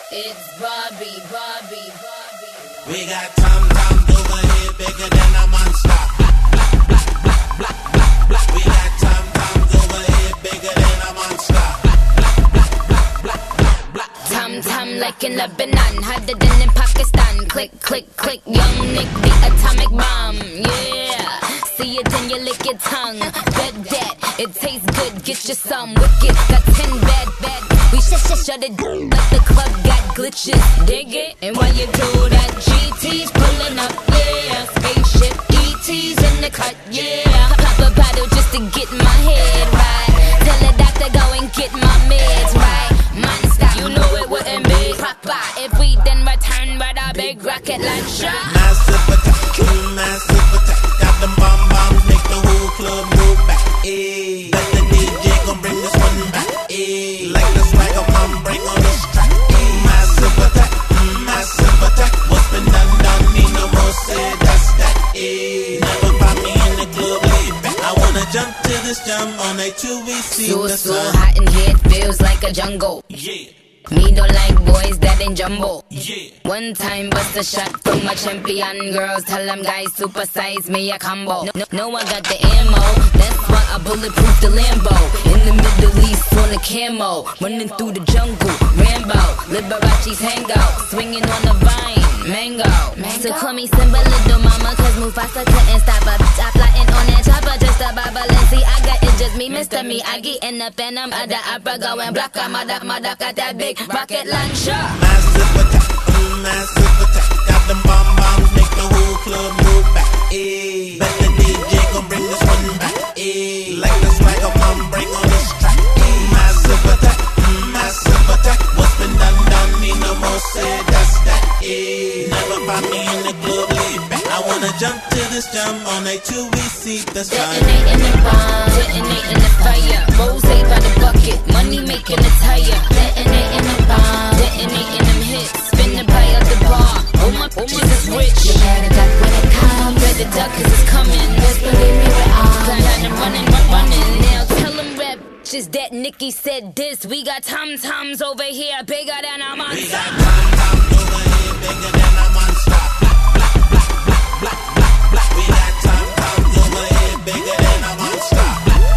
It's Bobby. We got tom-toms over here bigger than a monster. We got tom-toms over here bigger than a monster. Tom like in Lebanon, harder than in Pakistan. Click, young Nick, the atomic bomb. Yeah, see it then you lick your tongue. Bet that it tastes good, get you some wicked. Got 10 bad. We shut it down like the club got glitches. Dig it? And while you do that, GT's pulling up, yeah. Spaceship ET's in the cut, yeah. Pop a bottle just to get my head right. Tell the doctor go and get my meds right. Monster, you know it wouldn't be proper if we then return with a big rocket launcher. Massive attack, got them bombs, make the whole club move back. Ayy, let the DJ gon' bring this one back. Ayy, like the swagger mom bring on this track. Ayy, massive attack, what's been done, me no more say that's that. Ayy, never find me in the club laid back. I wanna jump to this jump on a 2VC. So hot in here, it feels like a jungle. Yeah. Me don't like boys that ain't jumbo. Yeah. One time bust a shot from my champion girls. Tell them guys supersize me a combo. No, I got the ammo. That's why I bulletproof the Lambo. In the Middle East on a camo. Running through the jungle. Rambo. Liberace's hangout. Swinging on the vine. Mango. So call me Simba little mama. Cause Mufasa couldn't stop her. I flying on that chopper. Just a Balenciaga. It's just me, Mr. Me. I get in the phantom of the opera. Going block. Mother, got that big rocket launcher. Massive attack, got them bombs, make the whole club move back. Ayy, bet the DJ gon' bring this one back. Ayy, like the swagger mom bring on this track. Ayy, massive attack, what's been done, me no more say that's that. Ayy, never find me in the club laid back. I wanna jump to this jump on a 2VC, that's right. Detonating the bomb, detonating the fire. Rose by the bucket, money making a tire. Detonating the bomb, detonating them hits. Spin the pie out the bar. Oh my Jesus rich. You better duck when it comes. Better duck cause it's coming. Just believe me we're on. I'm running. Now tell them rap. Just that Nikki said this. We got tom-toms over here bigger than a monster. We got tom-toms over here bigger than a monster. We got tom-toms over here bigger than a monster.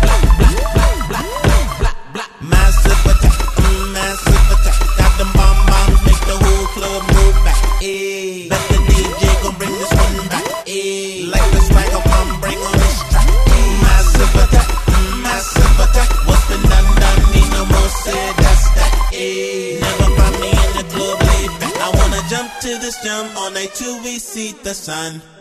Massive attack, got them bombs, make the whole club move back. Ayy, let the DJ gon' bring this one back. Ayy, like the swagger mom bring on this track. Ayy, massive attack, what's been done, me no more say that's that. Ayy, never find me in the club laid back. I wanna jump to this jump on a 2VC, the sun.